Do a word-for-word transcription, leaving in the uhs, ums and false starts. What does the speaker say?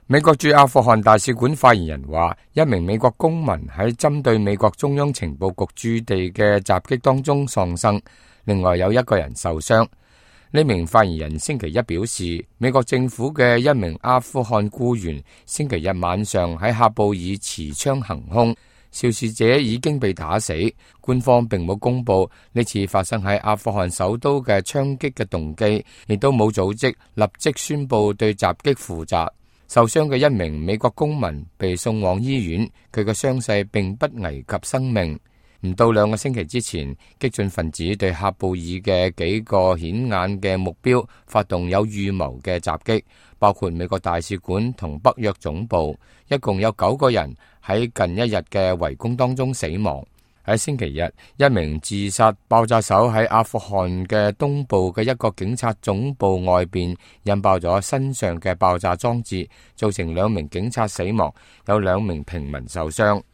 美國駐阿富汗大使館發言人話，一名美國公民喺針對美國中央情報局駐地嘅襲擊當中喪生，另外有一個人受傷。呢名發言人星期一表示，美國政府嘅一名阿富汗僱員星期日晚上喺喀布爾持槍行兇，肇事者已經被打死。官方並冇公布呢次發生喺阿富汗首都嘅槍擊嘅動機，亦都冇組織立即宣布對襲擊負責。受傷嘅一名美國公民被送往醫院，佢嘅傷勢並不危及生命。唔到兩個星期之前，激進分子對喀布爾嘅幾個顯眼嘅目標發動有預謀嘅襲擊，包括美國大使館同北約總部，一共有九個人喺近一日嘅圍攻當中死亡。喺星期日，一名自殺爆炸手喺阿富汗嘅東部嘅一個警察總部外邊引爆咗身上嘅爆炸裝置，造成兩名警察死亡，有兩名平民受傷。